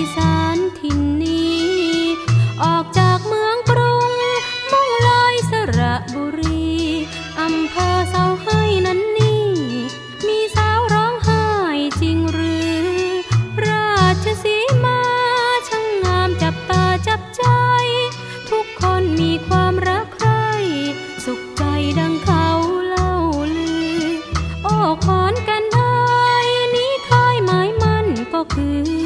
สานถิ่นนี้ออกจากเมืองกรุงมุ่งลอยสระบุรีอำเภอเสาให้นั้นนี่มีสาวร้องไห้จริงหรือราชสีมาช่างงามจับตาจับใจทุกคนมีความรักใคร่สุขใจดังเขาเล่าลือโอ้ขอนแก่นเอ้ยนี้เคยหมายมั่นก็คือ